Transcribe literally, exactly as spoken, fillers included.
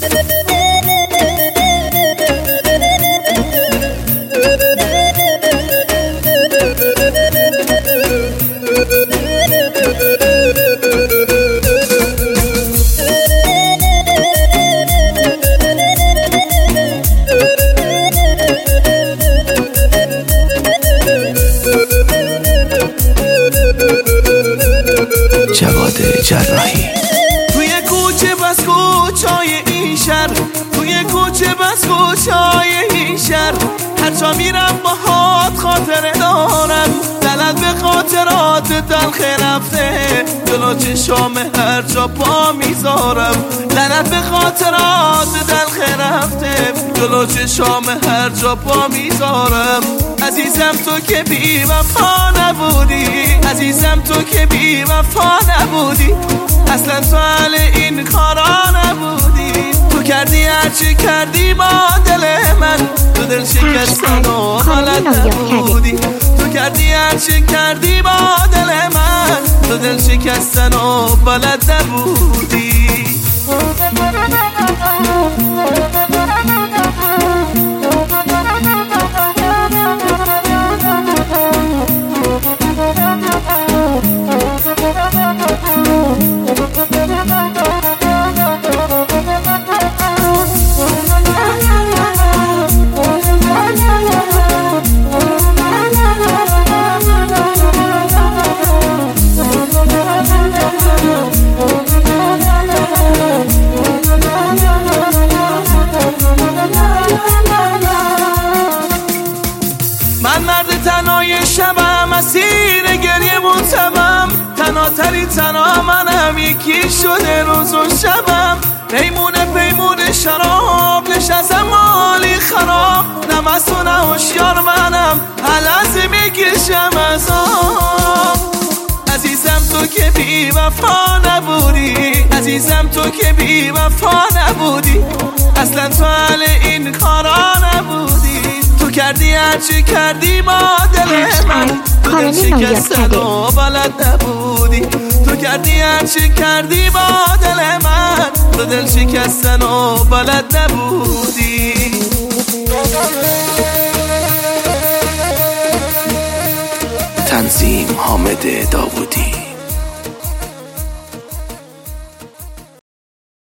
جواد جراحی. توی کوچه بس کوچای این شهر، توی کوچه بس کوچای این شهر، هر جا میرم باهات خاطره دارم، دلت به خاطرات تلخ رفته، جلو چشام هر جا پا میذارم، دلت به خاطرات تلخ رفته، جلو چشام هر جا پا میذارم. عزیزم تو که بی وفا نبودی، عزیزم تو که بی وفا نبودی، اصلا تو اهل این کارا نبودی. تو کردی هرچی کردی با دل من، تو دل شکستن و حالت نبودی. تو کردی هرچی کردی با دل من، تو دل شکستن و بلد نبودی. من مرد تنهای شبم، مسیر گریه بود تبم، تنها تری تنها منم، یکی شده روز و شبم. پیمونه پیمونه شراب نشستم مالی خراب، نه مست و نه هوشیار منم، هر لحظه میکشم عذاب. عزیزم تو که بی وفا نبودی، عزیزم تو که بی وفا نبودی، اصلا تو اهل این کارا نبودی. تو کردی هرچی کردی با دل من، تو دل شکستن و بلد نبودی. تو کردی هرچی کردی با دل من، تو دل شکستن و بلد نبودی. تنظیم حامد داوودی.